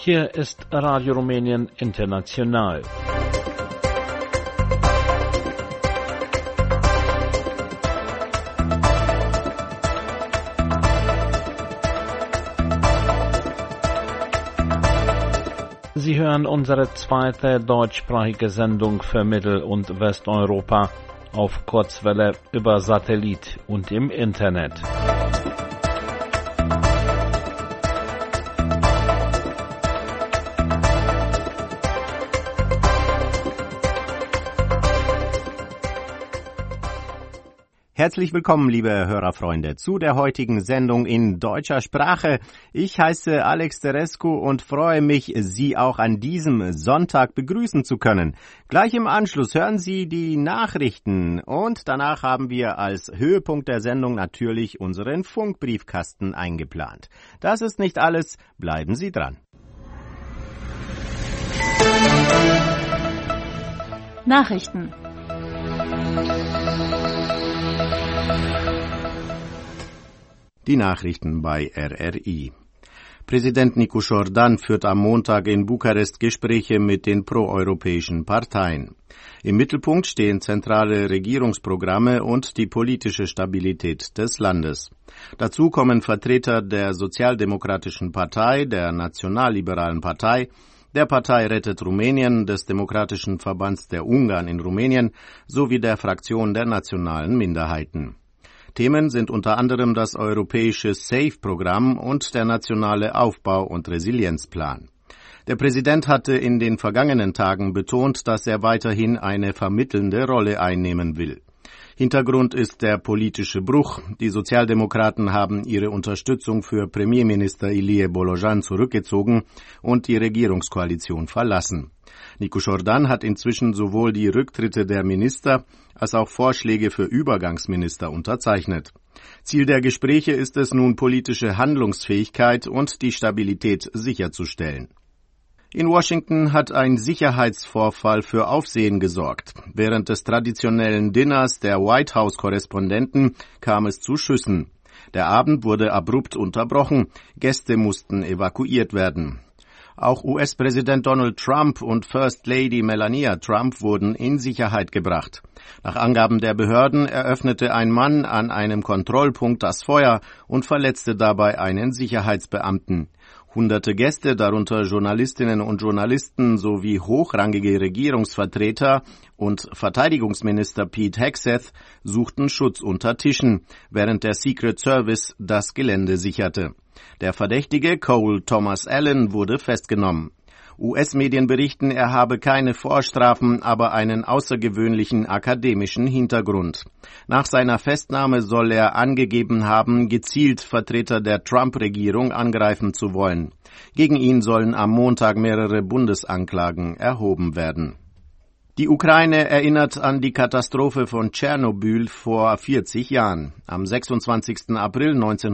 Hier ist Radio Rumänien International. Sie hören unsere zweite deutschsprachige Sendung für Mittel- und Westeuropa auf Kurzwelle über Satellit und im Internet. Herzlich willkommen, liebe Hörerfreunde, zu der heutigen Sendung in deutscher Sprache. Ich heiße Alex Terescu und freue mich, Sie auch an diesem Sonntag begrüßen zu können. Gleich im Anschluss hören Sie die Nachrichten und danach haben wir als Höhepunkt der Sendung natürlich unseren Funkbriefkasten eingeplant. Das ist nicht alles, bleiben Sie dran. Nachrichten. Die Nachrichten bei RRI. Präsident Nicu Jordan führt am Montag in Bukarest Gespräche mit den proeuropäischen Parteien. Im Mittelpunkt stehen zentrale Regierungsprogramme und die politische Stabilität des Landes. Dazu kommen Vertreter der Sozialdemokratischen Partei, der Nationalliberalen Partei, der Partei Rettet Rumänien, des Demokratischen Verbands der Ungarn in Rumänien sowie der Fraktion der nationalen Minderheiten. Themen sind unter anderem das europäische SAFE-Programm und der nationale Aufbau- und Resilienzplan. Der Präsident hatte in den vergangenen Tagen betont, dass er weiterhin eine vermittelnde Rolle einnehmen will. Hintergrund ist der politische Bruch. Die Sozialdemokraten haben ihre Unterstützung für Premierminister Ilie Bolojan zurückgezogen und die Regierungskoalition verlassen. Nicu Jordan hat inzwischen sowohl die Rücktritte der Minister als auch Vorschläge für Übergangsminister unterzeichnet. Ziel der Gespräche ist es nun, politische Handlungsfähigkeit und die Stabilität sicherzustellen. In Washington hat ein Sicherheitsvorfall für Aufsehen gesorgt. Während des traditionellen Dinners der White House-Korrespondenten kam es zu Schüssen. Der Abend wurde abrupt unterbrochen, Gäste mussten evakuiert werden. Auch US-Präsident Donald Trump und First Lady Melania Trump wurden in Sicherheit gebracht. Nach Angaben der Behörden eröffnete ein Mann an einem Kontrollpunkt das Feuer und verletzte dabei einen Sicherheitsbeamten. Hunderte Gäste, darunter Journalistinnen und Journalisten sowie hochrangige Regierungsvertreter und Verteidigungsminister Pete Hegseth, suchten Schutz unter Tischen, während der Secret Service das Gelände sicherte. Der Verdächtige, Cole Thomas Allen, wurde festgenommen. US-Medien berichten, er habe keine Vorstrafen, aber einen außergewöhnlichen akademischen Hintergrund. Nach seiner Festnahme soll er angegeben haben, gezielt Vertreter der Trump-Regierung angreifen zu wollen. Gegen ihn sollen am Montag mehrere Bundesanklagen erhoben werden. Die Ukraine erinnert an die Katastrophe von Tschernobyl vor 40 Jahren. Am 26. April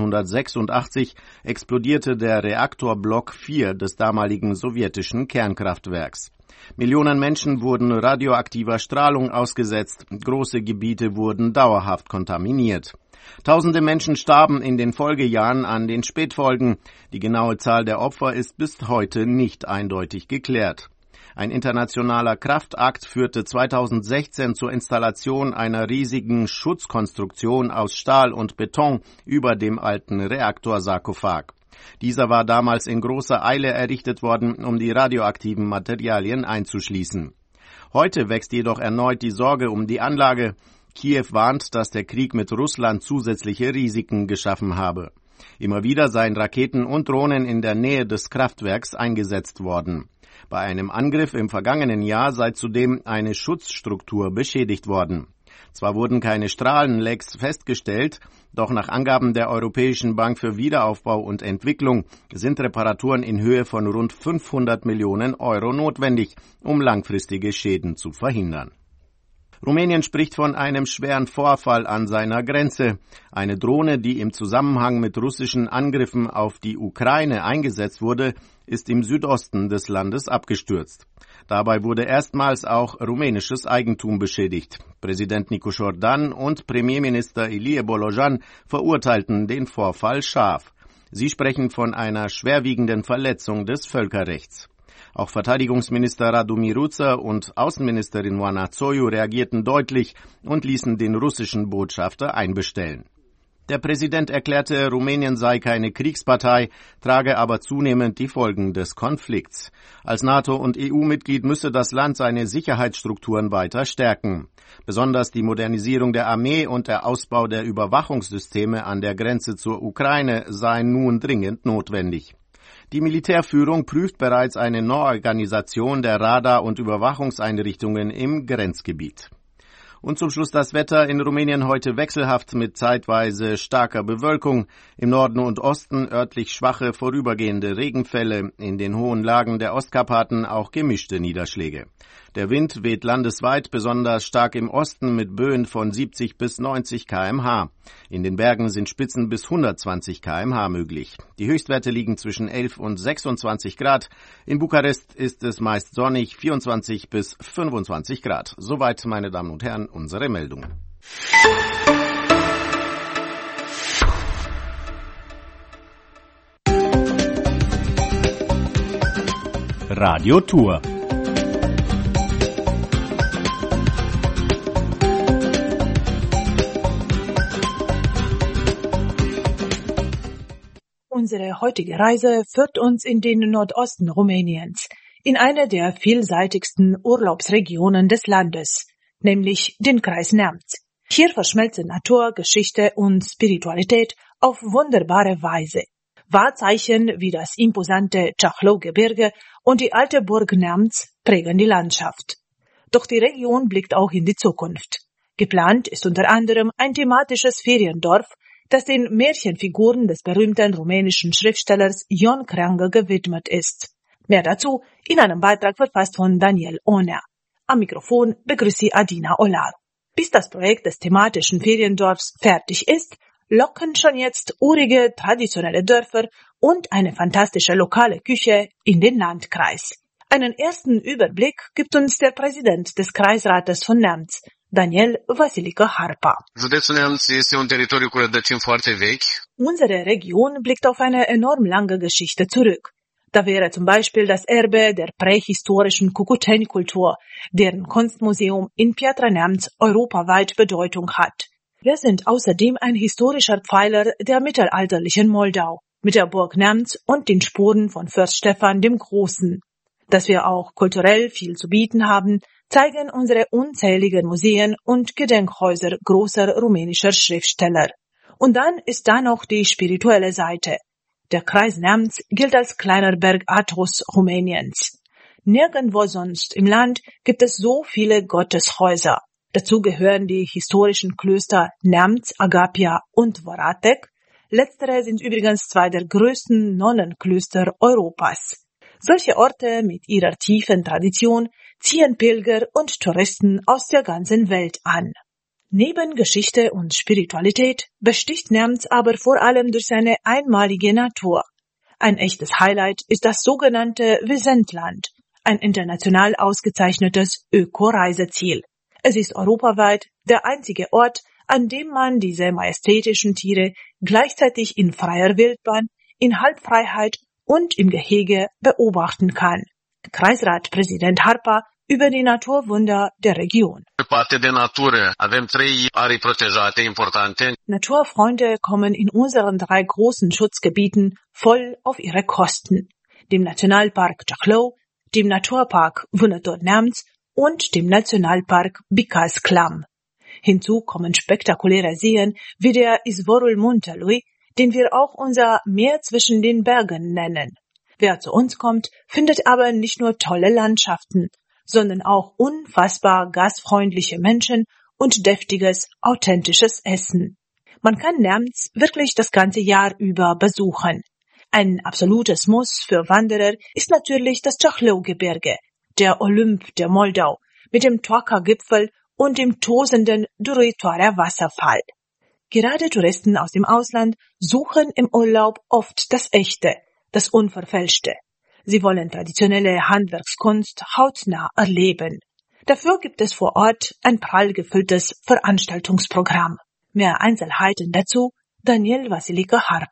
1986 explodierte der Reaktorblock 4 des damaligen sowjetischen Kernkraftwerks. Millionen Menschen wurden radioaktiver Strahlung ausgesetzt, große Gebiete wurden dauerhaft kontaminiert. Tausende Menschen starben in den Folgejahren an den Spätfolgen. Die genaue Zahl der Opfer ist bis heute nicht eindeutig geklärt. Ein internationaler Kraftakt führte 2016 zur Installation einer riesigen Schutzkonstruktion aus Stahl und Beton über dem alten Reaktorsarkophag. Dieser war damals in großer Eile errichtet worden, um die radioaktiven Materialien einzuschließen. Heute wächst jedoch erneut die Sorge um die Anlage. Kiew warnt, dass der Krieg mit Russland zusätzliche Risiken geschaffen habe. Immer wieder seien Raketen und Drohnen in der Nähe des Kraftwerks eingesetzt worden. Bei einem Angriff im vergangenen Jahr sei zudem eine Schutzstruktur beschädigt worden. Zwar wurden keine Strahlenlecks festgestellt, doch nach Angaben der Europäischen Bank für Wiederaufbau und Entwicklung sind Reparaturen in Höhe von rund 500 Millionen Euro notwendig, um langfristige Schäden zu verhindern. Rumänien spricht von einem schweren Vorfall an seiner Grenze. Eine Drohne, die im Zusammenhang mit russischen Angriffen auf die Ukraine eingesetzt wurde, ist im Südosten des Landes abgestürzt. Dabei wurde erstmals auch rumänisches Eigentum beschädigt. Präsident Nicu Jordan und Premierminister Ilie Bolojan verurteilten den Vorfall scharf. Sie sprechen von einer schwerwiegenden Verletzung des Völkerrechts. Auch Verteidigungsminister Radomir Ruza und Außenministerin Oana Zoiu reagierten deutlich und ließen den russischen Botschafter einbestellen. Der Präsident erklärte, Rumänien sei keine Kriegspartei, trage aber zunehmend die Folgen des Konflikts. Als NATO- und EU-Mitglied müsse das Land seine Sicherheitsstrukturen weiter stärken. Besonders die Modernisierung der Armee und der Ausbau der Überwachungssysteme an der Grenze zur Ukraine seien nun dringend notwendig. Die Militärführung prüft bereits eine Neuorganisation der Radar- und Überwachungseinrichtungen im Grenzgebiet. Und zum Schluss das Wetter in Rumänien heute wechselhaft mit zeitweise starker Bewölkung. Im Norden und Osten örtlich schwache vorübergehende Regenfälle. In den hohen Lagen der Ostkarpaten auch gemischte Niederschläge. Der Wind weht landesweit besonders stark im Osten mit Böen von 70 bis 90 km/h. In den Bergen sind Spitzen bis 120 km/h möglich. Die Höchstwerte liegen zwischen 11 und 26 Grad. In Bukarest ist es meist sonnig, 24 bis 25 Grad. Soweit, meine Damen und Herren, unsere Meldungen. Radio Tour. Unsere heutige Reise führt uns in den Nordosten Rumäniens, in eine der vielseitigsten Urlaubsregionen des Landes, nämlich den Kreis Neamț. Hier verschmelzen Natur, Geschichte und Spiritualität auf wunderbare Weise. Wahrzeichen wie das imposante Ciachlău-Gebirge und die alte Burg Neamț prägen die Landschaft. Doch die Region blickt auch in die Zukunft. Geplant ist unter anderem ein thematisches Feriendorf, das den Märchenfiguren des berühmten rumänischen Schriftstellers Ion Creangă gewidmet ist. Mehr dazu in einem Beitrag verfasst von Daniel Onea. Am Mikrofon begrüßt sie Adina Olaru. Bis das Projekt des thematischen Feriendorfs fertig ist, locken schon jetzt urige, traditionelle Dörfer und eine fantastische lokale Küche in den Landkreis. Einen ersten Überblick gibt uns der Präsident des Kreisrates von Neamț, Daniel Vasilică Harpa. Județul Neamț este un teritoriu cu rădăcini foarte vechi. Unsere Region blickt auf eine enorm lange Geschichte zurück. Da wäre zum Beispiel das Erbe der prähistorischen Cucuteni-Kultur, deren Kunstmuseum in Piatra Neamț europaweit Bedeutung hat. Wir sind außerdem ein historischer Pfeiler der mittelalterlichen Moldau, mit der Burg Neamț und den Spuren von Fürst Stephan dem Großen. Dass wir auch kulturell viel zu bieten haben, zeigen unsere unzähligen Museen und Gedenkhäuser großer rumänischer Schriftsteller. Und dann ist da noch die spirituelle Seite. Der Kreis Neamț gilt als kleiner Berg Athos Rumäniens. Nirgendwo sonst im Land gibt es so viele Gotteshäuser. Dazu gehören die historischen Klöster Neamț, Agapia und Voratek. Letztere sind übrigens zwei der größten Nonnenklöster Europas. Solche Orte mit ihrer tiefen Tradition ziehen Pilger und Touristen aus der ganzen Welt an. Neben Geschichte und Spiritualität besticht Neamț aber vor allem durch seine einmalige Natur. Ein echtes Highlight ist das sogenannte Wisentland, ein international ausgezeichnetes Öko-Reiseziel. Es ist europaweit der einzige Ort, an dem man diese majestätischen Tiere gleichzeitig in freier Wildbahn, in Halbfreiheit und im Gehege beobachten kann. Kreisratpräsident Harpa über die Naturwunder der Region. Naturfreunde kommen in unseren 3 großen Schutzgebieten voll auf ihre Kosten. Dem Nationalpark Ciachlău, dem Naturpark Vânători Neamț und dem Nationalpark Bicaz-Clam. Hinzu kommen spektakuläre Seen wie der Izvorul Muntelui, den wir auch unser Meer zwischen den Bergen nennen. Wer zu uns kommt, findet aber nicht nur tolle Landschaften, sondern auch unfassbar gastfreundliche Menschen und deftiges, authentisches Essen. Man kann Neamț wirklich das ganze Jahr über besuchen. Ein absolutes Muss für Wanderer ist natürlich das Ciachlău-Gebirge, der Olymp der Moldau, mit dem Toaca-Gipfel und dem tosenden Dăruitoarea Wasserfall. Gerade Touristen aus dem Ausland suchen im Urlaub oft das Echte, das Unverfälschte. Sie wollen traditionelle Handwerkskunst hautnah erleben. Dafür gibt es vor Ort ein prall gefülltes Veranstaltungsprogramm. Mehr Einzelheiten dazu Daniel Vasilică Harpa.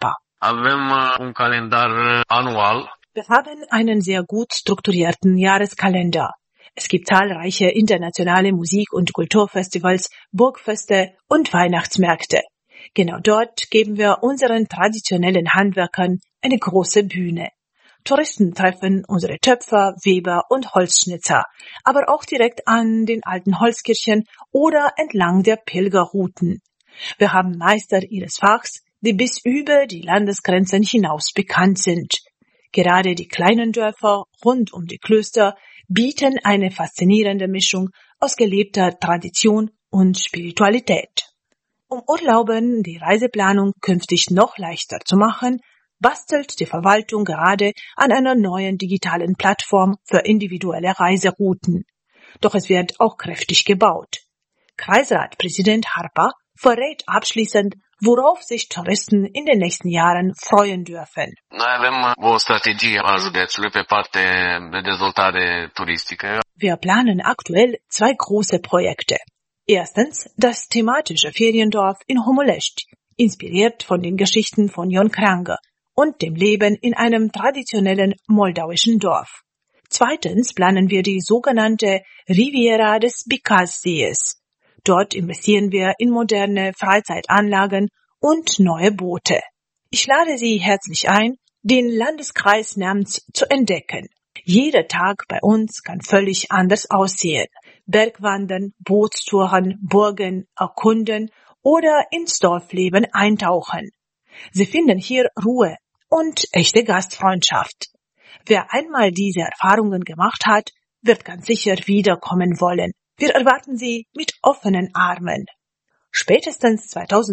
Avem un calendar anual. Wir haben einen sehr gut strukturierten Jahreskalender. Es gibt zahlreiche internationale Musik- und Kulturfestivals, Burgfeste und Weihnachtsmärkte. Genau dort geben wir unseren traditionellen Handwerkern eine große Bühne. Touristen treffen unsere Töpfer, Weber und Holzschnitzer, aber auch direkt an den alten Holzkirchen oder entlang der Pilgerrouten. Wir haben Meister ihres Fachs, die bis über die Landesgrenzen hinaus bekannt sind. Gerade die kleinen Dörfer rund um die Klöster bieten eine faszinierende Mischung aus gelebter Tradition und Spiritualität. Um Urlauben die Reiseplanung künftig noch leichter zu machen, bastelt die Verwaltung gerade an einer neuen digitalen Plattform für individuelle Reiserouten. Doch es wird auch kräftig gebaut. Kreisratpräsident Harper verrät abschließend, worauf sich Touristen in den nächsten Jahren freuen dürfen. Noi avem o strategie a județului pe parte de dezvoltare turistică. Wir planen aktuell 2 große Projekte. Erstens das thematische Feriendorf in Homolești, inspiriert von den Geschichten von Jon Krange und dem Leben in einem traditionellen moldauischen Dorf. Zweitens planen wir die sogenannte Riviera des Bicaz-Sees. Dort investieren wir in moderne Freizeitanlagen und neue Boote. Ich lade Sie herzlich ein, den Landeskreis Neamț zu entdecken. Jeder Tag bei uns kann völlig anders aussehen. Bergwandern, Bootstouren, Burgen erkunden oder ins Dorfleben eintauchen. Sie finden hier Ruhe und echte Gastfreundschaft. Wer einmal diese Erfahrungen gemacht hat, wird ganz sicher wiederkommen wollen. Wir erwarten Sie mit offenen Armen. Spätestens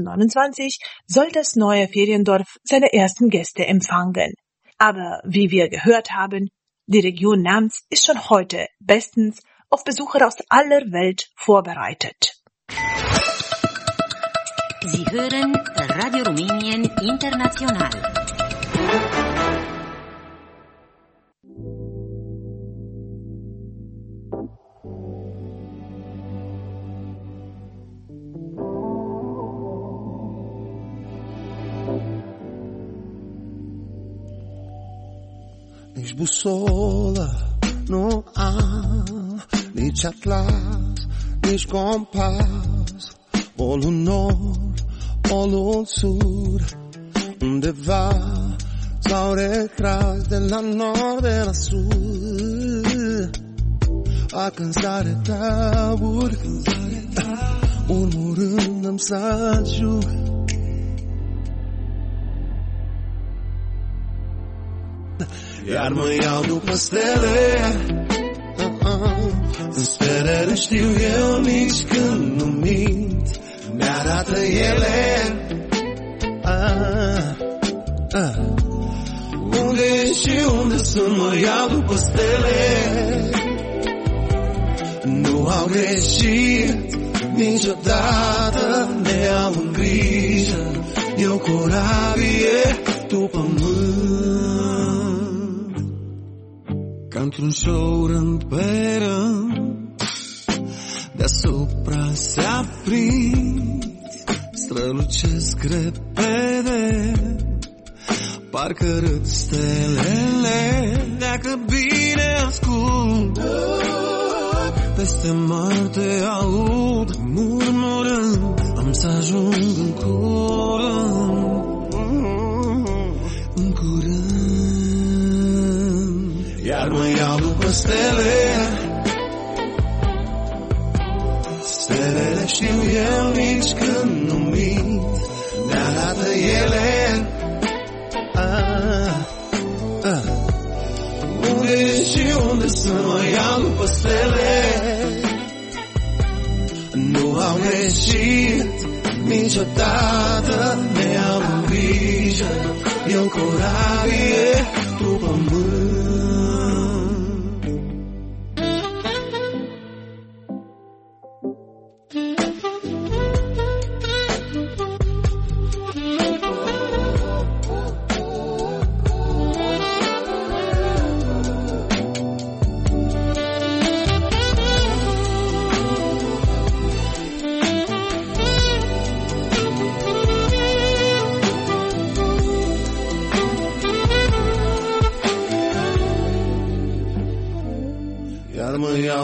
2029 soll das neue Feriendorf seine ersten Gäste empfangen. Aber wie wir gehört haben, die Region Neamț ist schon heute bestens auf Besucher aus aller Welt vorbereitet. Sie hören Radio Rumänien International. Nici busolă nu am, nici atlas, nici compas, polul nord, polul sud, undeva s-au retras de la nord, de la sud. A cântare tabur, urmurându-mi să ajung. Iar mă iau după stele, în sperele știu eu nici când nu mint, mi-arată ele unde și unde sunt, mă iau după stele. Nu au greșit niciodată, ne au în grijă, eu corabie după pământ. Ca într-un show rând pe rând, deasupra se aprind, strălucesc repede, parcă râd stelele. Dacă bine ascult, peste mare te aud murmurând, am să ajung în curând, în curând. Iar mă iau după stele, stelele știu eu nici când nu mint, ne-arată ele unde și unde să mă iau după stele. Nu au greșit niciodată, ne au în grijă, eu corabie după pământ.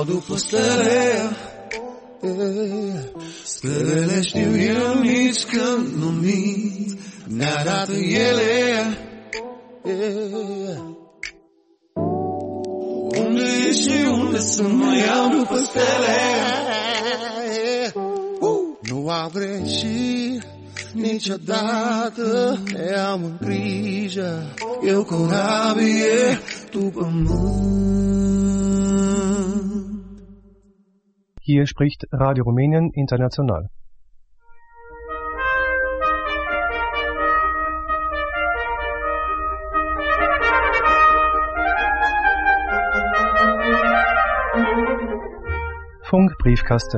după stele. Stelele știu eu nici când nu mint, ne arată ele. Unde ești și unde sunt, mă iau după stele. Nu a greșit niciodată, te am în grijă, eu corabie, tu pământ. Hier spricht Radio Rumänien International. Funkbriefkasten.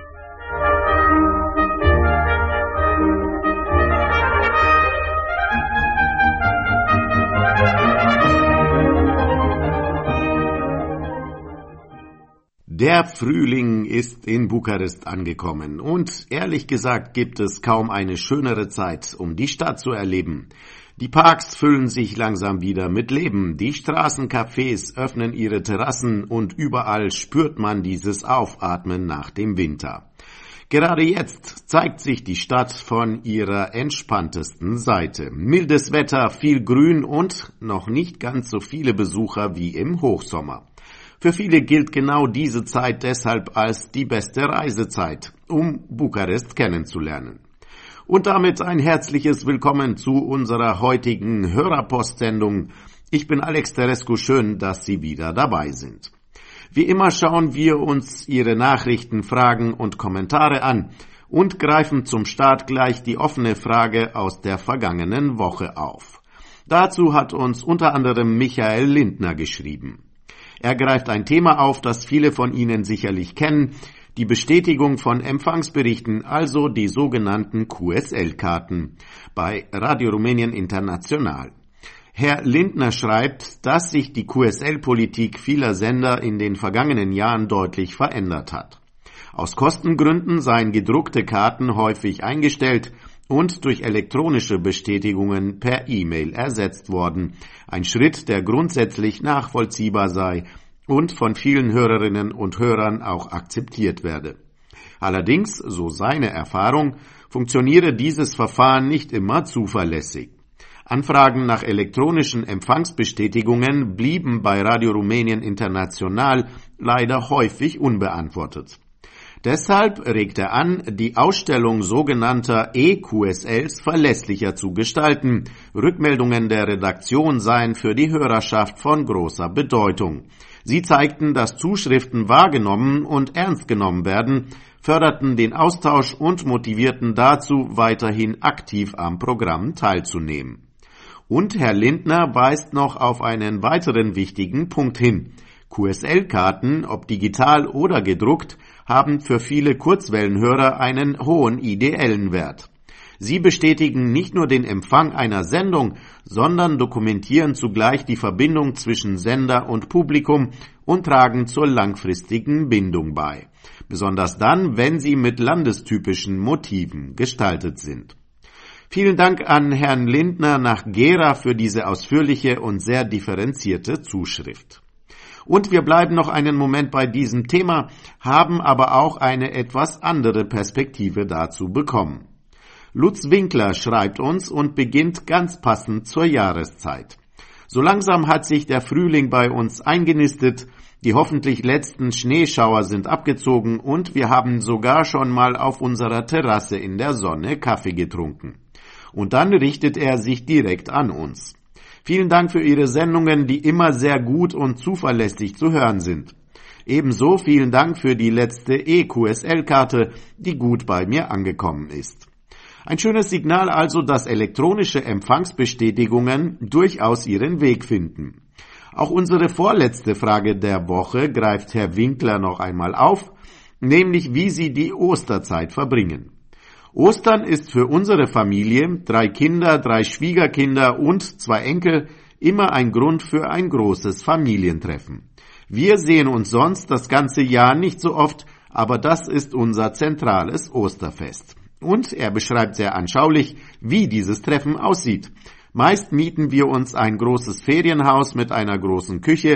Der Frühling ist in Bukarest angekommen und ehrlich gesagt gibt es kaum eine schönere Zeit, um die Stadt zu erleben. Die Parks füllen sich langsam wieder mit Leben, die Straßencafés öffnen ihre Terrassen und überall spürt man dieses Aufatmen nach dem Winter. Gerade jetzt zeigt sich die Stadt von ihrer entspanntesten Seite. Mildes Wetter, viel Grün und noch nicht ganz so viele Besucher wie im Hochsommer. Für viele gilt genau diese Zeit deshalb als die beste Reisezeit, um Bukarest kennenzulernen. Und damit ein herzliches Willkommen zu unserer heutigen Hörerpostsendung. Ich bin Alex Terescu, schön, dass Sie wieder dabei sind. Wie immer schauen wir uns Ihre Nachrichten, Fragen und Kommentare an und greifen zum Start gleich die offene Frage aus der vergangenen Woche auf. Dazu hat uns unter anderem Michael Lindner geschrieben. Er greift ein Thema auf, das viele von Ihnen sicherlich kennen, die Bestätigung von Empfangsberichten, also die sogenannten QSL-Karten, bei Radio Rumänien International. Herr Lindner schreibt, dass sich die QSL-Politik vieler Sender in den vergangenen Jahren deutlich verändert hat. Aus Kostengründen seien gedruckte Karten häufig eingestellt und durch elektronische Bestätigungen per E-Mail ersetzt worden. Ein Schritt, der grundsätzlich nachvollziehbar sei und von vielen Hörerinnen und Hörern auch akzeptiert werde. Allerdings, so seine Erfahrung, funktioniere dieses Verfahren nicht immer zuverlässig. Anfragen nach elektronischen Empfangsbestätigungen blieben bei Radio Rumänien International leider häufig unbeantwortet. Deshalb regt er an, die Ausstellung sogenannter E-QSLs verlässlicher zu gestalten. Rückmeldungen der Redaktion seien für die Hörerschaft von großer Bedeutung. Sie zeigten, dass Zuschriften wahrgenommen und ernst genommen werden, förderten den Austausch und motivierten dazu, weiterhin aktiv am Programm teilzunehmen. Und Herr Lindner weist noch auf einen weiteren wichtigen Punkt hin. QSL-Karten, ob digital oder gedruckt, haben für viele Kurzwellenhörer einen hohen ideellen Wert. Sie bestätigen nicht nur den Empfang einer Sendung, sondern dokumentieren zugleich die Verbindung zwischen Sender und Publikum und tragen zur langfristigen Bindung bei. Besonders dann, wenn sie mit landestypischen Motiven gestaltet sind. Vielen Dank an Herrn Lindner nach Gera für diese ausführliche und sehr differenzierte Zuschrift. Und wir bleiben noch einen Moment bei diesem Thema, haben aber auch eine etwas andere Perspektive dazu bekommen. Lutz Winkler schreibt uns und beginnt ganz passend zur Jahreszeit. So langsam hat sich der Frühling bei uns eingenistet, die hoffentlich letzten Schneeschauer sind abgezogen und wir haben sogar schon mal auf unserer Terrasse in der Sonne Kaffee getrunken. Und dann richtet er sich direkt an uns. Vielen Dank für Ihre Sendungen, die immer sehr gut und zuverlässig zu hören sind. Ebenso vielen Dank für die letzte E-QSL-Karte, die gut bei mir angekommen ist. Ein schönes Signal also, dass elektronische Empfangsbestätigungen durchaus ihren Weg finden. Auch unsere vorletzte Frage der Woche greift Herr Winkler noch einmal auf, nämlich wie Sie die Osterzeit verbringen. Ostern ist für unsere Familie, 3 Kinder, 3 Schwiegerkinder und 2 Enkel, immer ein Grund für ein großes Familientreffen. Wir sehen uns sonst das ganze Jahr nicht so oft, aber das ist unser zentrales Osterfest. Und er beschreibt sehr anschaulich, wie dieses Treffen aussieht. Meist mieten wir uns ein großes Ferienhaus mit einer großen Küche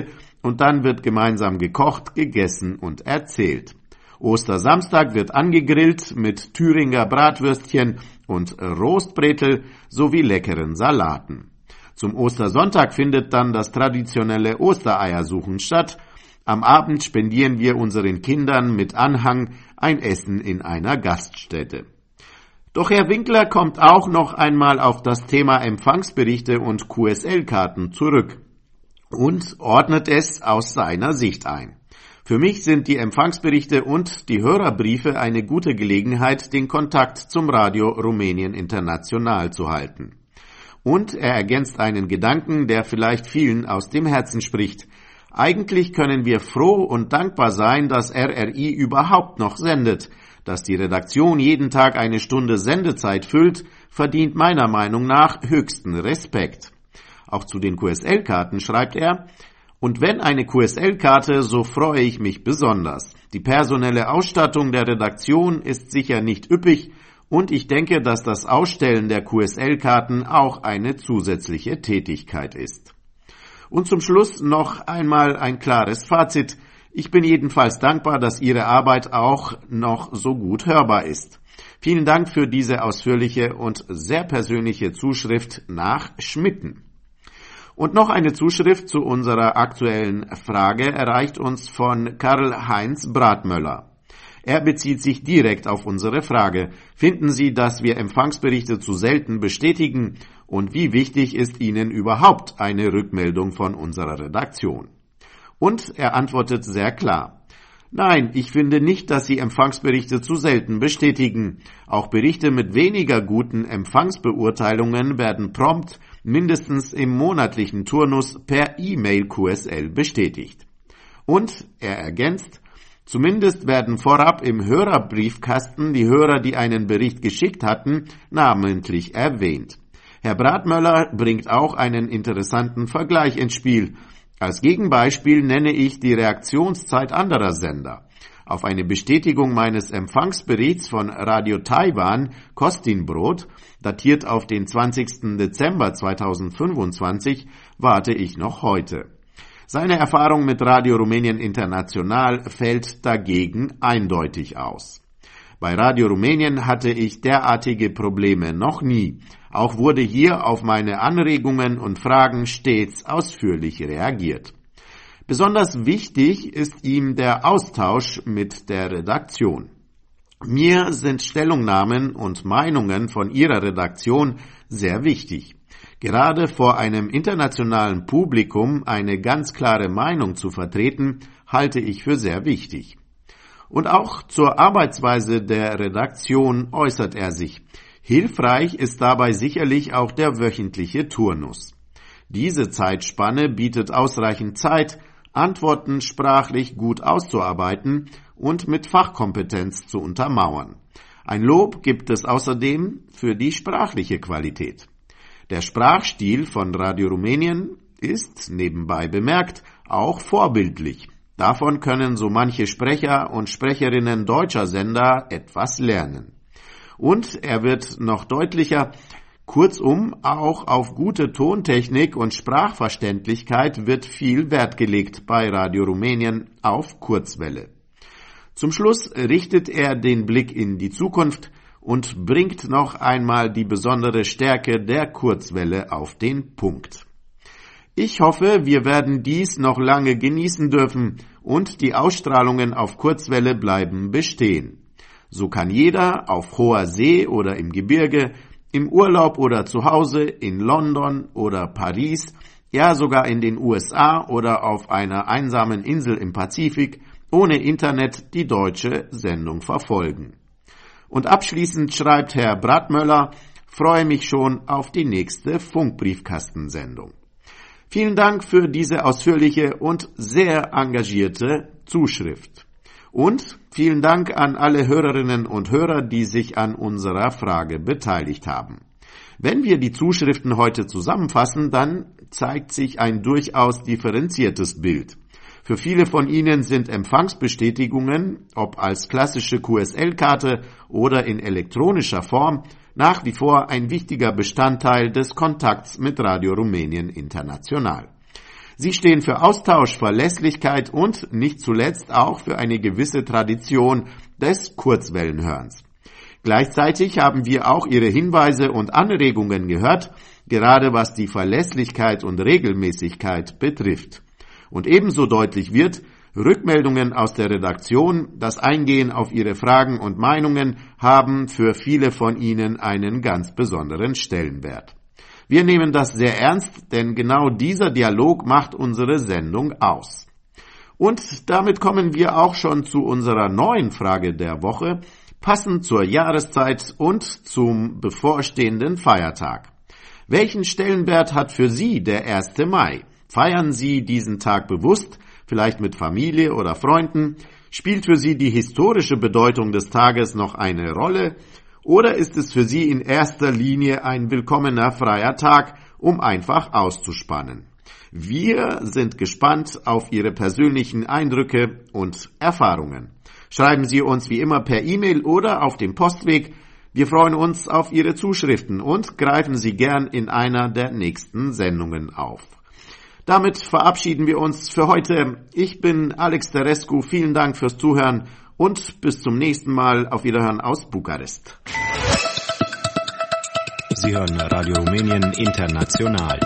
und dann wird gemeinsam gekocht, gegessen und erzählt. Ostersamstag wird angegrillt mit Thüringer Bratwürstchen und Rostbretel sowie leckeren Salaten. Zum Ostersonntag findet dann das traditionelle Ostereiersuchen statt. Am Abend spendieren wir unseren Kindern mit Anhang ein Essen in einer Gaststätte. Doch Herr Winkler kommt auch noch einmal auf das Thema Empfangsberichte und QSL-Karten zurück und ordnet es aus seiner Sicht ein. Für mich sind die Empfangsberichte und die Hörerbriefe eine gute Gelegenheit, den Kontakt zum Radio Rumänien International zu halten. Und er ergänzt einen Gedanken, der vielleicht vielen aus dem Herzen spricht. Eigentlich können wir froh und dankbar sein, dass RRI überhaupt noch sendet. Dass die Redaktion jeden Tag eine Stunde Sendezeit füllt, verdient meiner Meinung nach höchsten Respekt. Auch zu den QSL-Karten schreibt er: Und wenn eine QSL-Karte, so freue ich mich besonders. Die personelle Ausstattung der Redaktion ist sicher nicht üppig und ich denke, dass das Ausstellen der QSL-Karten auch eine zusätzliche Tätigkeit ist. Und zum Schluss noch einmal ein klares Fazit. Ich bin jedenfalls dankbar, dass Ihre Arbeit auch noch so gut hörbar ist. Vielen Dank für diese ausführliche und sehr persönliche Zuschrift nach Schmitten. Und noch eine Zuschrift zu unserer aktuellen Frage erreicht uns von Karl-Heinz Bratmöller. Er bezieht sich direkt auf unsere Frage. Finden Sie, dass wir Empfangsberichte zu selten bestätigen? Und wie wichtig ist Ihnen überhaupt eine Rückmeldung von unserer Redaktion? Und er antwortet sehr klar. Nein, ich finde nicht, dass Sie Empfangsberichte zu selten bestätigen. Auch Berichte mit weniger guten Empfangsbeurteilungen werden prompt, mindestens im monatlichen Turnus per E-Mail QSL bestätigt. Und er ergänzt, zumindest werden vorab im Hörerbriefkasten die Hörer, die einen Bericht geschickt hatten, namentlich erwähnt. Herr Bratmöller bringt auch einen interessanten Vergleich ins Spiel. Als Gegenbeispiel nenne ich die Reaktionszeit anderer Sender. Auf eine Bestätigung meines Empfangsberichts von Radio Taiwan, Kostinbrod, datiert auf den 20. Dezember 2025, warte ich noch heute. Seine Erfahrung mit Radio Rumänien International fällt dagegen eindeutig aus. Bei Radio Rumänien hatte ich derartige Probleme noch nie. Auch wurde hier auf meine Anregungen und Fragen stets ausführlich reagiert. Besonders wichtig ist ihm der Austausch mit der Redaktion. Mir sind Stellungnahmen und Meinungen von Ihrer Redaktion sehr wichtig. Gerade vor einem internationalen Publikum eine ganz klare Meinung zu vertreten, halte ich für sehr wichtig. Und auch zur Arbeitsweise der Redaktion äußert er sich. Hilfreich ist dabei sicherlich auch der wöchentliche Turnus. Diese Zeitspanne bietet ausreichend Zeit, Antworten sprachlich gut auszuarbeiten und mit Fachkompetenz zu untermauern. Ein Lob gibt es außerdem für die sprachliche Qualität. Der Sprachstil von Radio Rumänien ist, nebenbei bemerkt, auch vorbildlich. Davon können so manche Sprecher und Sprecherinnen deutscher Sender etwas lernen. Und er wird noch deutlicher, kurzum, auch auf gute Tontechnik und Sprachverständlichkeit wird viel Wert gelegt bei Radio Rumänien auf Kurzwelle. Zum Schluss richtet er den Blick in die Zukunft und bringt noch einmal die besondere Stärke der Kurzwelle auf den Punkt. Ich hoffe, wir werden dies noch lange genießen dürfen und die Ausstrahlungen auf Kurzwelle bleiben bestehen. So kann jeder auf hoher See oder im Gebirge, im Urlaub oder zu Hause, in London oder Paris, ja sogar in den USA oder auf einer einsamen Insel im Pazifik, ohne Internet die deutsche Sendung verfolgen. Und abschließend schreibt Herr Bratmöller, freue mich schon auf die nächste Funkbriefkastensendung. Vielen Dank für diese ausführliche und sehr engagierte Zuschrift. Und vielen Dank an alle Hörerinnen und Hörer, die sich an unserer Frage beteiligt haben. Wenn wir die Zuschriften heute zusammenfassen, dann zeigt sich ein durchaus differenziertes Bild. Für viele von Ihnen sind Empfangsbestätigungen, ob als klassische QSL-Karte oder in elektronischer Form, nach wie vor ein wichtiger Bestandteil des Kontakts mit Radio Rumänien International. Sie stehen für Austausch, Verlässlichkeit und nicht zuletzt auch für eine gewisse Tradition des Kurzwellenhörens. Gleichzeitig haben wir auch Ihre Hinweise und Anregungen gehört, gerade was die Verlässlichkeit und Regelmäßigkeit betrifft. Und ebenso deutlich wird, Rückmeldungen aus der Redaktion, das Eingehen auf Ihre Fragen und Meinungen haben für viele von Ihnen einen ganz besonderen Stellenwert. Wir nehmen das sehr ernst, denn genau dieser Dialog macht unsere Sendung aus. Und damit kommen wir auch schon zu unserer neuen Frage der Woche, passend zur Jahreszeit und zum bevorstehenden Feiertag. Welchen Stellenwert hat für Sie der 1. Mai? Feiern Sie diesen Tag bewusst, vielleicht mit Familie oder Freunden? Spielt für Sie die historische Bedeutung des Tages noch eine Rolle? Oder ist es für Sie in erster Linie ein willkommener freier Tag, um einfach auszuspannen? Wir sind gespannt auf Ihre persönlichen Eindrücke und Erfahrungen. Schreiben Sie uns wie immer per E-Mail oder auf dem Postweg. Wir freuen uns auf Ihre Zuschriften und greifen sie gern in einer der nächsten Sendungen auf. Damit verabschieden wir uns für heute. Ich bin Alex Terescu. Vielen Dank fürs Zuhören und bis zum nächsten Mal. Auf Wiederhören aus Bukarest. Sie hören Radio Rumänien International.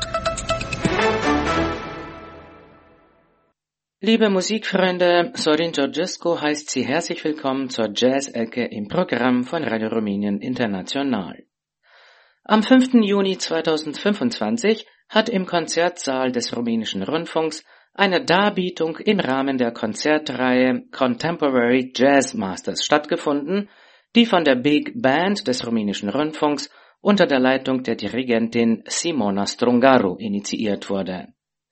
Liebe Musikfreunde, Sorin Georgescu heißt Sie herzlich willkommen zur Jazz-Ecke im Programm von Radio Rumänien International. Am 5. Juni 2025 hat im Konzertsaal des Rumänischen Rundfunks eine Darbietung im Rahmen der Konzertreihe Contemporary Jazz Masters stattgefunden, die von der Big Band des Rumänischen Rundfunks unter der Leitung der Dirigentin Simona Strungaru initiiert wurde.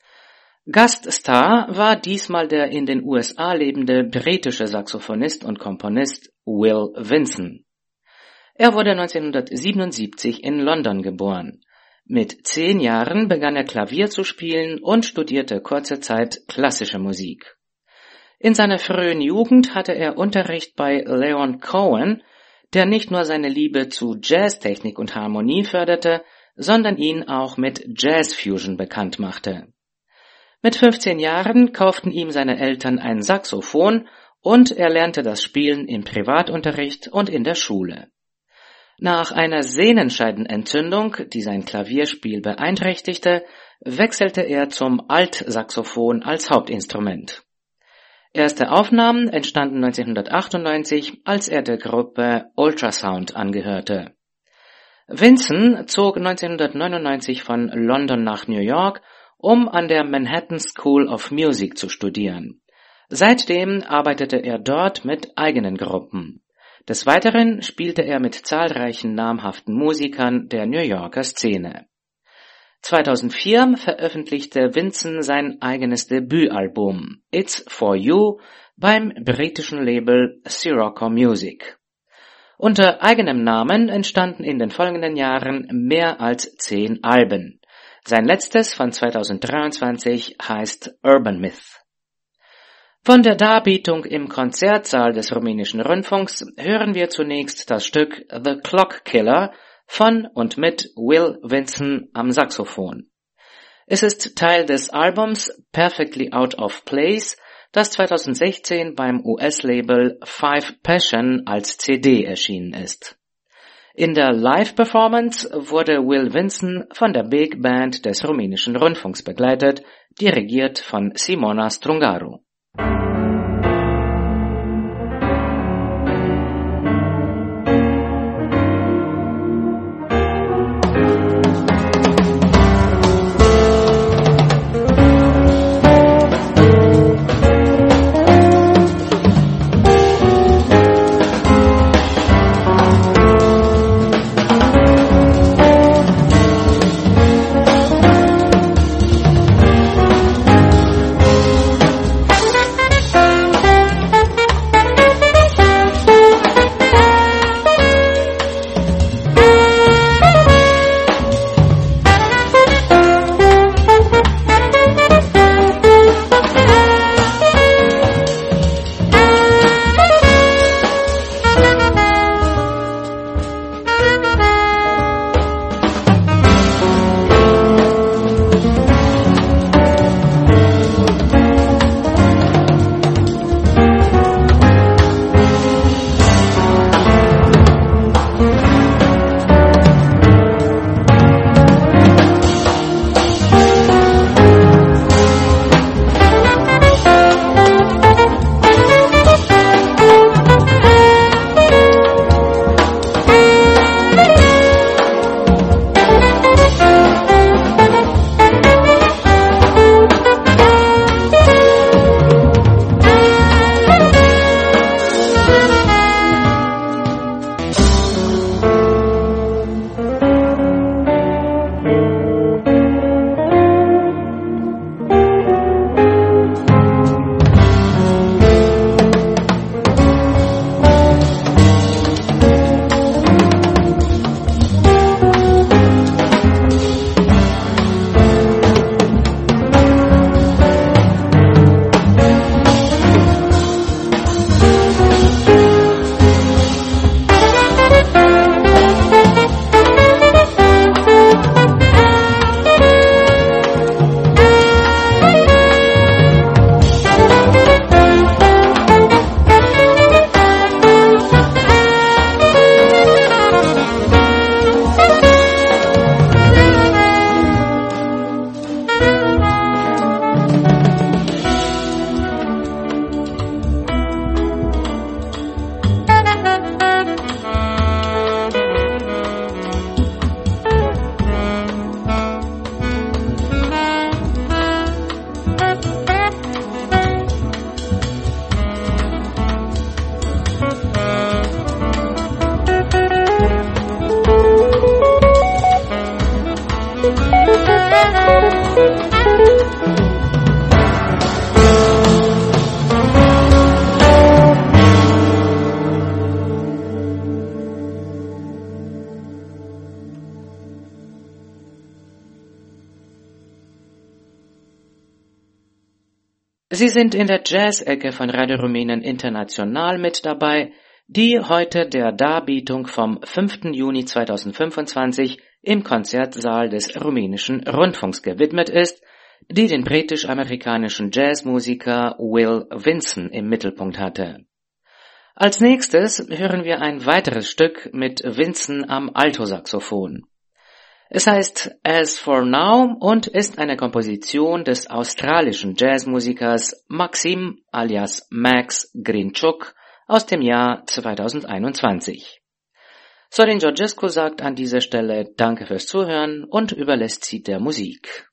Gaststar war diesmal der in den USA lebende britische Saxophonist und Komponist Will Vinson. Er wurde 1977 in London geboren. Mit 10 Jahren begann er Klavier zu spielen und studierte kurze Zeit klassische Musik. In seiner frühen Jugend hatte er Unterricht bei Leon Cohen, der nicht nur seine Liebe zu Jazztechnik und Harmonie förderte, sondern ihn auch mit Jazzfusion bekannt machte. Mit 15 Jahren kauften ihm seine Eltern ein Saxophon und er lernte das Spielen im Privatunterricht und in der Schule. Nach einer Sehnenscheidenentzündung, die sein Klavierspiel beeinträchtigte, wechselte er zum Altsaxophon als Hauptinstrument. Erste Aufnahmen entstanden 1998, als er der Gruppe Ultrasound angehörte. Vinson zog 1999 von London nach New York, um an der Manhattan School of Music zu studieren. Seitdem arbeitete er dort mit eigenen Gruppen. Des Weiteren spielte er mit zahlreichen namhaften Musikern der New Yorker Szene. 2004 veröffentlichte Vinson sein eigenes Debütalbum It's For You beim britischen Label Sirocco Music. Unter eigenem Namen entstanden in den folgenden Jahren mehr als 10 Alben. Sein letztes von 2023 heißt Urban Myth. Von der Darbietung im Konzertsaal des Rumänischen Rundfunks hören wir zunächst das Stück The Clock Killer von und mit Will Vinson am Saxophon. Es ist Teil des Albums Perfectly Out of Place, das 2016 beim US-Label Five Passion als CD erschienen ist. In der Live-Performance wurde Will Vinson von der Big Band des Rumänischen Rundfunks begleitet, dirigiert von Simona Strungaru. Sie sind in der Jazz-Ecke von Radio Rumänien International mit dabei, die heute der Darbietung vom 5. Juni 2025 im Konzertsaal des rumänischen Rundfunks gewidmet ist, die den britisch-amerikanischen Jazzmusiker Will Vinson im Mittelpunkt hatte. Als nächstes hören wir ein weiteres Stück mit Vinson am Altosaxophon. Es heißt As for Now und ist eine Komposition des australischen Jazzmusikers Maxim alias Max Grinchuk aus dem Jahr 2021. Sorin Georgescu sagt an dieser Stelle Danke fürs Zuhören und überlässt sie der Musik.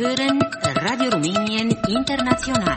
hören Radio Rumänien International.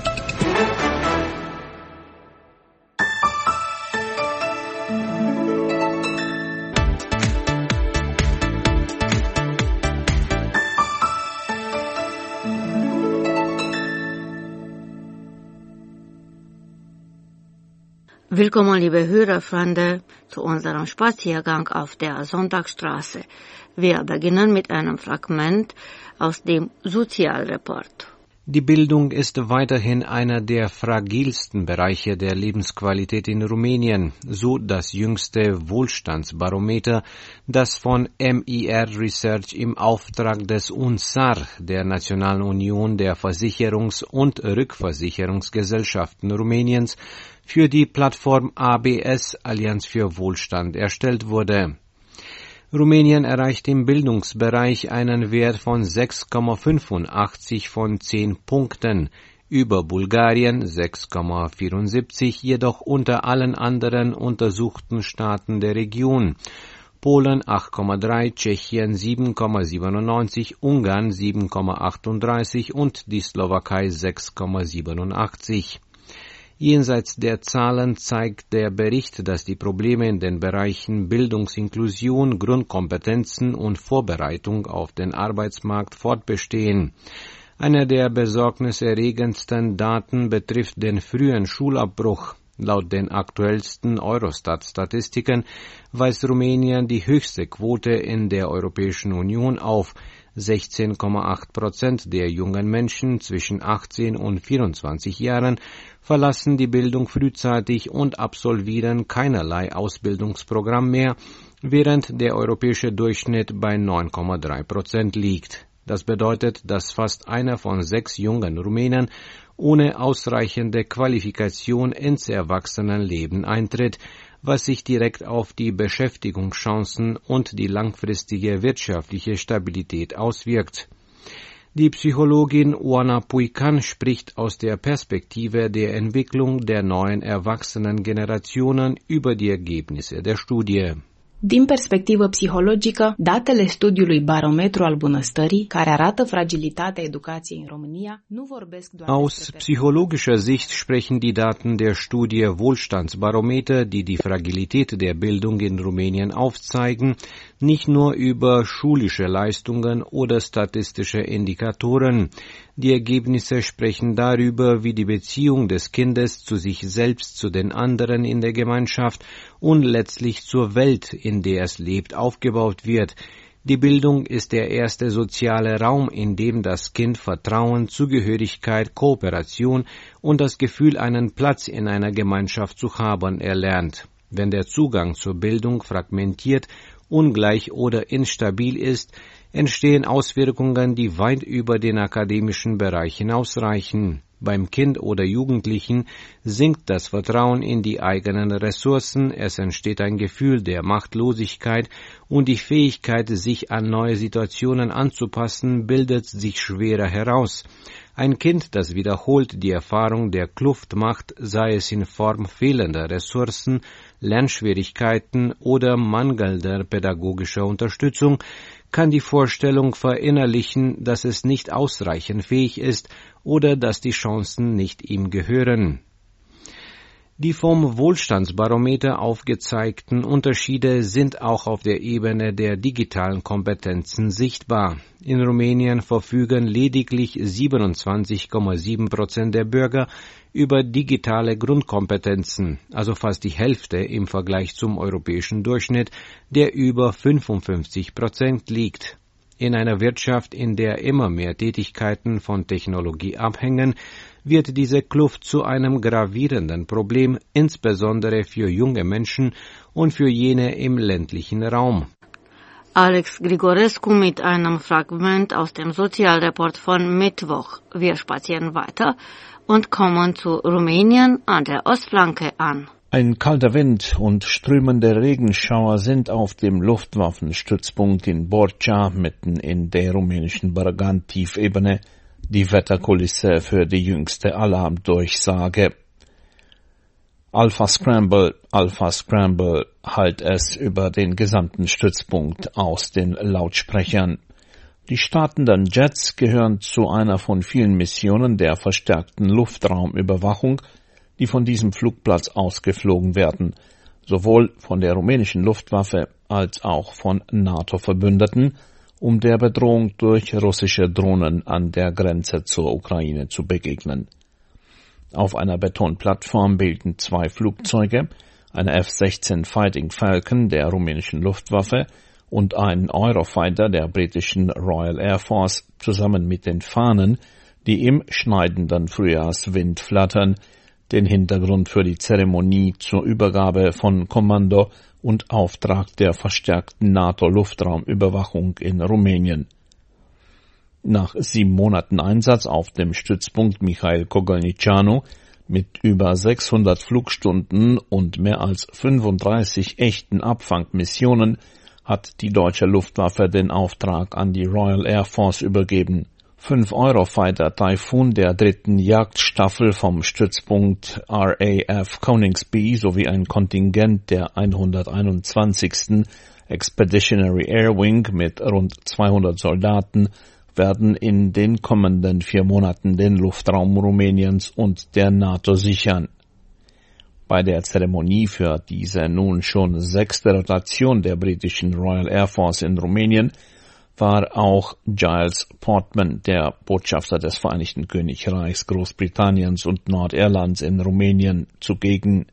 Willkommen, liebe Hörerfreunde, zu unserem Spaziergang auf der Sonntagsstraße. Wir beginnen mit einem Fragment aus dem Sozialreport. Die Bildung ist weiterhin einer der fragilsten Bereiche der Lebensqualität in Rumänien, so das jüngste Wohlstandsbarometer, das von MIR Research im Auftrag des UNSAR, der Nationalen Union der Versicherungs- und Rückversicherungsgesellschaften Rumäniens, für die Plattform ABS Allianz für Wohlstand erstellt wurde. Rumänien erreicht im Bildungsbereich einen Wert von 6,85 von 10 Punkten, über Bulgarien 6,74, jedoch unter allen anderen untersuchten Staaten der Region. Polen 8,3, Tschechien 7,97, Ungarn 7,38 und die Slowakei 6,87. Jenseits der Zahlen zeigt der Bericht, dass die Probleme in den Bereichen Bildungsinklusion, Grundkompetenzen und Vorbereitung auf den Arbeitsmarkt fortbestehen. Einer der besorgniserregendsten Daten betrifft den frühen Schulabbruch. Laut den aktuellsten Eurostat-Statistiken weist Rumänien die höchste Quote in der Europäischen Union auf. 16,8% der jungen Menschen zwischen 18 und 24 Jahren verlassen die Bildung frühzeitig und absolvieren keinerlei Ausbildungsprogramm mehr, während der europäische Durchschnitt bei 9,3% liegt. Das bedeutet, dass fast einer von 6 jungen Rumänen ohne ausreichende Qualifikation ins Erwachsenenleben eintritt, was sich direkt auf die Beschäftigungschancen und die langfristige wirtschaftliche Stabilität auswirkt. Die Psychologin Oana Puican spricht aus der Perspektive der Entwicklung der neuen Erwachsenengenerationen über die Ergebnisse der Studie. Din perspectivă psihologică, datele studiului Barometru al Bunăstării, care arată fragilitatea educației în România, nu vorbesc doar Aus psychologischer Sicht sprechen die Daten der Studie Wohlstandsbarometer, die die Fragilität der Bildung in Rumänien aufzeigen, nicht nur über schulische Leistungen oder statistische Indikatoren. Die Ergebnisse sprechen darüber, wie die Beziehung des Kindes zu sich selbst, zu den anderen in der Gemeinschaft und letztlich zur Welt, in der es lebt, aufgebaut wird. Die Bildung ist der erste soziale Raum, in dem das Kind Vertrauen, Zugehörigkeit, Kooperation und das Gefühl, einen Platz in einer Gemeinschaft zu haben, erlernt. Wenn der Zugang zur Bildung fragmentiert, ungleich oder instabil ist, entstehen Auswirkungen, die weit über den akademischen Bereich hinausreichen. Beim Kind oder Jugendlichen sinkt das Vertrauen in die eigenen Ressourcen, es entsteht ein Gefühl der Machtlosigkeit und die Fähigkeit, sich an neue Situationen anzupassen, bildet sich schwerer heraus. Ein Kind, das wiederholt die Erfahrung der Kluft macht, sei es in Form fehlender Ressourcen, Lernschwierigkeiten oder mangelnder pädagogischer Unterstützung, kann die Vorstellung verinnerlichen, dass es nicht ausreichend fähig ist oder dass die Chancen nicht ihm gehören. Die vom Wohlstandsbarometer aufgezeigten Unterschiede sind auch auf der Ebene der digitalen Kompetenzen sichtbar. In Rumänien verfügen lediglich 27,7% der Bürger über digitale Grundkompetenzen, also fast die Hälfte im Vergleich zum europäischen Durchschnitt, der über 55% liegt. In einer Wirtschaft, in der immer mehr Tätigkeiten von Technologie abhängen, wird diese Kluft zu einem gravierenden Problem, insbesondere für junge Menschen und für jene im ländlichen Raum. Alex Grigorescu mit einem Fragment aus dem Sozialreport von Mittwoch. Wir spazieren weiter und kommen zu Rumänien an der Ostflanke an. Ein kalter Wind und strömende Regenschauer sind auf dem Luftwaffenstützpunkt in Borcea, mitten in der rumänischen Bargan-Tiefebene, die Wetterkulisse für die jüngste Alarmdurchsage. Alpha Scramble, hallt es über den gesamten Stützpunkt aus den Lautsprechern. Die startenden Jets gehören zu einer von vielen Missionen der verstärkten Luftraumüberwachung, die von diesem Flugplatz ausgeflogen werden, sowohl von der rumänischen Luftwaffe als auch von NATO-Verbündeten, um der Bedrohung durch russische Drohnen an der Grenze zur Ukraine zu begegnen. Auf einer Betonplattform bilden 2 Flugzeuge, eine F-16 Fighting Falcon der rumänischen Luftwaffe und ein Eurofighter der britischen Royal Air Force zusammen mit den Fahnen, die im schneidenden Frühjahrswind flattern, den Hintergrund für die Zeremonie zur Übergabe von Kommando und Auftrag der verstärkten NATO-Luftraumüberwachung in Rumänien. Nach 7 Monaten Einsatz auf dem Stützpunkt Mihail Kogălnicianu mit über 600 Flugstunden und mehr als 35 echten Abfangmissionen hat die deutsche Luftwaffe den Auftrag an die Royal Air Force übergeben. 5 Eurofighter Typhoon der 3. Jagdstaffel vom Stützpunkt RAF Coningsby sowie ein Kontingent der 121. Expeditionary Air Wing mit rund 200 Soldaten werden in den kommenden 4 Monaten den Luftraum Rumäniens und der NATO sichern. Bei der Zeremonie für diese nun schon 6. Rotation der britischen Royal Air Force in Rumänien war auch Giles Portman, der Botschafter des Vereinigten Königreichs Großbritanniens und Nordirlands in Rumänien, zugegen.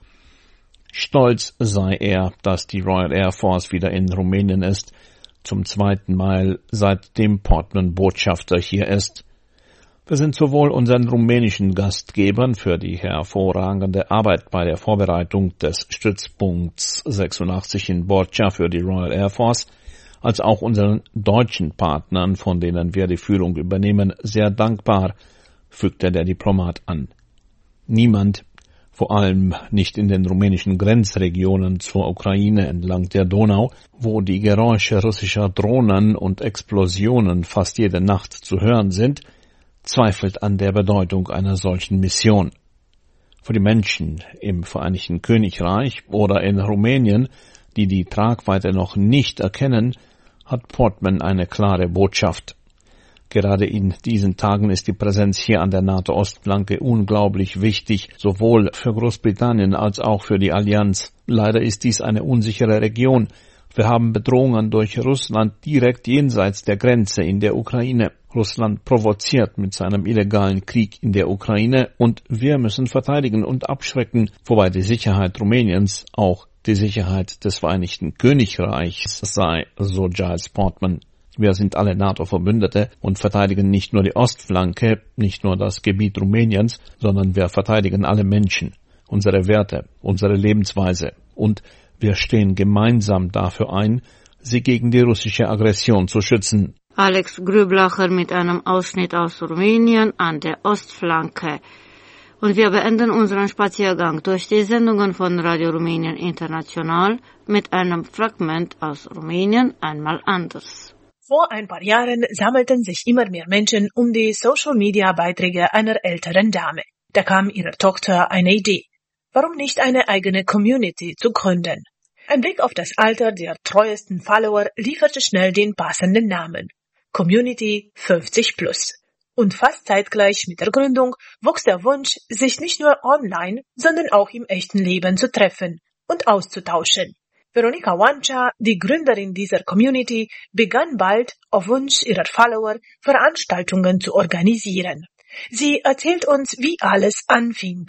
Stolz sei er, dass die Royal Air Force wieder in Rumänien ist, zum 2. Mal seitdem Portman Botschafter hier ist. Wir sind sowohl unseren rumänischen Gastgebern für die hervorragende Arbeit bei der Vorbereitung des Stützpunkts 86 in Borcea für die Royal Air Force, als auch unseren deutschen Partnern, von denen wir die Führung übernehmen, sehr dankbar, fügte der Diplomat an. Niemand, vor allem nicht in den rumänischen Grenzregionen zur Ukraine entlang der Donau, wo die Geräusche russischer Drohnen und Explosionen fast jede Nacht zu hören sind, zweifelt an der Bedeutung einer solchen Mission. Für die Menschen im Vereinigten Königreich oder in Rumänien, die die Tragweite noch nicht erkennen, hat Portman eine klare Botschaft. Gerade in diesen Tagen ist die Präsenz hier an der NATO-Ostflanke unglaublich wichtig, sowohl für Großbritannien als auch für die Allianz. Leider ist dies eine unsichere Region. Wir haben Bedrohungen durch Russland direkt jenseits der Grenze in der Ukraine. Russland provoziert mit seinem illegalen Krieg in der Ukraine und wir müssen verteidigen und abschrecken, wobei die Sicherheit Rumäniens auch die Sicherheit des Vereinigten Königreichs sei, so Giles Portman. Wir sind alle NATO-Verbündete und verteidigen nicht nur die Ostflanke, nicht nur das Gebiet Rumäniens, sondern wir verteidigen alle Menschen, unsere Werte, unsere Lebensweise und wir stehen gemeinsam dafür ein, sie gegen die russische Aggression zu schützen. Alex Grüblacher mit einem Ausschnitt aus Rumänien an der Ostflanke. Und wir beenden unseren Spaziergang durch die Sendungen von Radio Rumänien International mit einem Fragment aus Rumänien einmal anders. Vor ein paar Jahren sammelten sich immer mehr Menschen um die Social-Media-Beiträge einer älteren Dame. Da kam ihrer Tochter eine Idee. Warum nicht eine eigene Community zu gründen? Ein Blick auf das Alter der treuesten Follower lieferte schnell den passenden Namen. Community 50+. Und fast zeitgleich mit der Gründung wuchs der Wunsch, sich nicht nur online, sondern auch im echten Leben zu treffen und auszutauschen. Veronika Wancha, die Gründerin dieser Community, begann bald, auf Wunsch ihrer Follower, Veranstaltungen zu organisieren. Sie erzählt uns, wie alles anfing.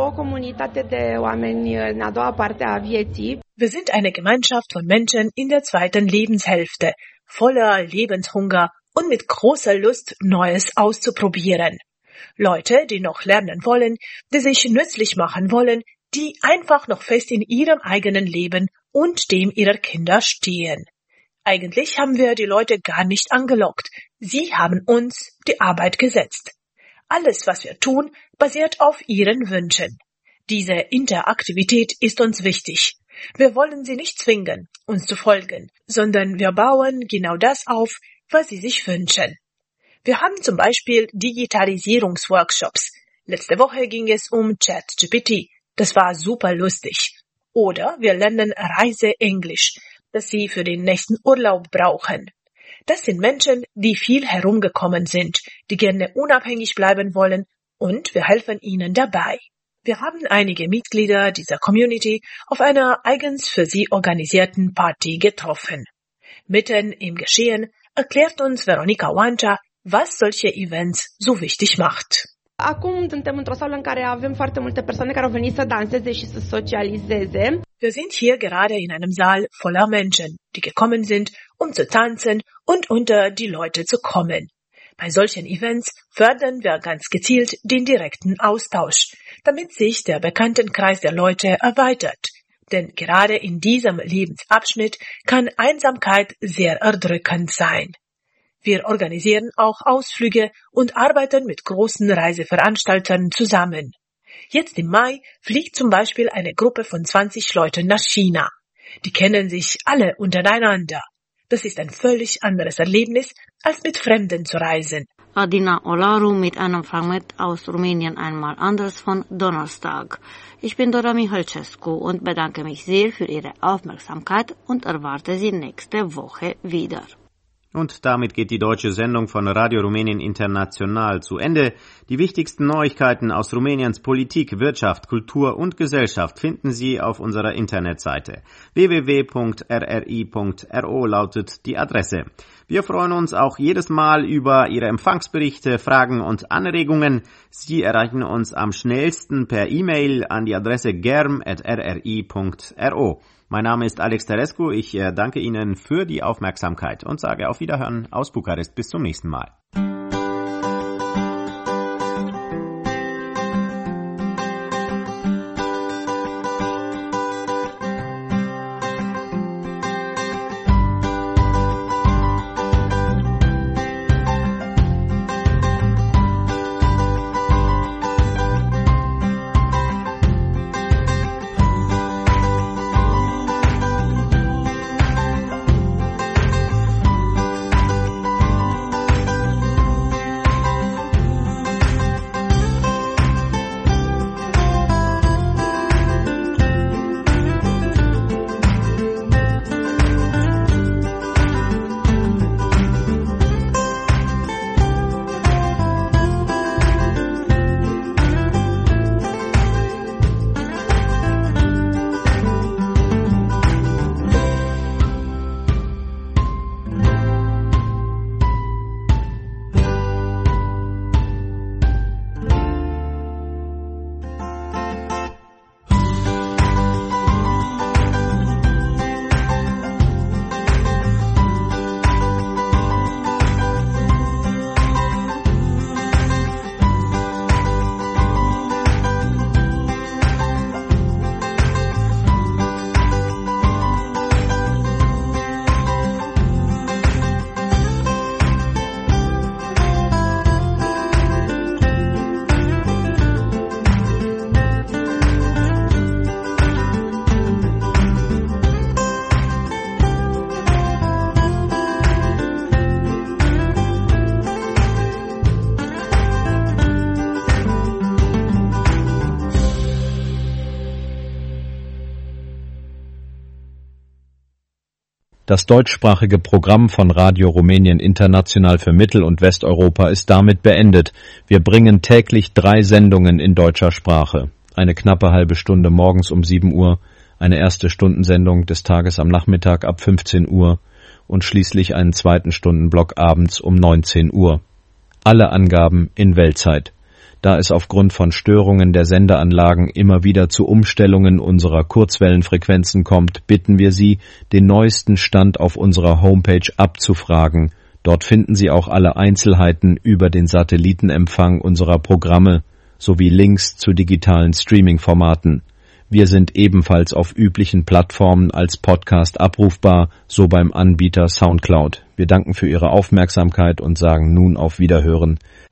Wir sind eine Gemeinschaft von Menschen in der zweiten Lebenshälfte, voller Lebenshunger und mit großer Lust, Neues auszuprobieren. Leute, die noch lernen wollen, die sich nützlich machen wollen, die einfach noch fest in ihrem eigenen Leben und dem ihrer Kinder stehen. Eigentlich haben wir die Leute gar nicht angelockt. Sie haben uns die Arbeit gesetzt. Alles, was wir tun, basiert auf ihren Wünschen. Diese Interaktivität ist uns wichtig. Wir wollen sie nicht zwingen, uns zu folgen, sondern wir bauen genau das auf, was sie sich wünschen. Wir haben zum Beispiel Digitalisierungsworkshops. Letzte Woche ging es um ChatGPT. Das war super lustig. Oder wir lernen Reise-Englisch, das Sie für den nächsten Urlaub brauchen. Das sind Menschen, die viel herumgekommen sind, die gerne unabhängig bleiben wollen, und wir helfen ihnen dabei. Wir haben einige Mitglieder dieser Community auf einer eigens für sie organisierten Party getroffen. Mitten im Geschehen erklärt uns Veronica Oancea, was solche Events so wichtig macht. Acum suntem într-o sală în care avem foarte multe persoane care au venit să danseze și să socializeze. Wir sind hier gerade in einem Saal voller Menschen, die gekommen sind, um zu tanzen und unter die Leute zu kommen. Bei solchen Events fördern wir ganz gezielt den direkten Austausch, damit sich der Bekanntenkreis der Leute erweitert. Denn gerade in diesem Lebensabschnitt kann Einsamkeit sehr erdrückend sein. Wir organisieren auch Ausflüge und arbeiten mit großen Reiseveranstaltern zusammen. Jetzt im Mai fliegt zum Beispiel eine Gruppe von 20 Leuten nach China. Die kennen sich alle untereinander. Das ist ein völlig anderes Erlebnis, als mit Fremden zu reisen. Adina Olaru mit einem Fragment aus Rumänien einmal anders von Donnerstag. Ich bin Dora Michalcescu und bedanke mich sehr für Ihre Aufmerksamkeit und erwarte Sie nächste Woche wieder. Und damit geht die deutsche Sendung von Radio Rumänien International zu Ende. Die wichtigsten Neuigkeiten aus Rumäniens Politik, Wirtschaft, Kultur und Gesellschaft finden Sie auf unserer Internetseite. www.rri.ro lautet die Adresse. Wir freuen uns auch jedes Mal über Ihre Empfangsberichte, Fragen und Anregungen. Sie erreichen uns am schnellsten per E-Mail an die Adresse germ@rri.ro. Mein Name ist Alex Terescu, ich danke Ihnen für die Aufmerksamkeit und sage auf Wiederhören aus Bukarest. Bis zum nächsten Mal. Das deutschsprachige Programm von Radio Rumänien International für Mittel- und Westeuropa ist damit beendet. Wir bringen täglich 3 Sendungen in deutscher Sprache. Eine knappe halbe Stunde morgens um 7 Uhr, eine erste Stundensendung des Tages am Nachmittag ab 15 Uhr und schließlich einen zweiten Stundenblock abends um 19 Uhr. Alle Angaben in Weltzeit. Da es aufgrund von Störungen der Sendeanlagen immer wieder zu Umstellungen unserer Kurzwellenfrequenzen kommt, bitten wir Sie, den neuesten Stand auf unserer Homepage abzufragen. Dort finden Sie auch alle Einzelheiten über den Satellitenempfang unserer Programme sowie Links zu digitalen Streaming-Formaten. Wir sind ebenfalls auf üblichen Plattformen als Podcast abrufbar, so beim Anbieter Soundcloud. Wir danken für Ihre Aufmerksamkeit und sagen nun auf Wiederhören.